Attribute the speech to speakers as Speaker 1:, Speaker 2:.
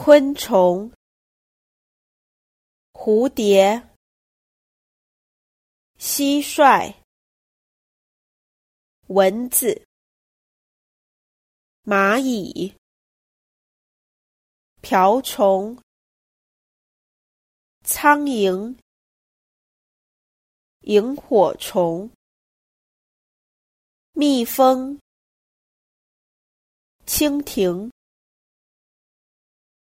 Speaker 1: 昆虫，蝴蝶，蟋蟀，蚊子，蚂蚁，瓢虫，苍蝇，萤火虫，蜜蜂，蜻蜓。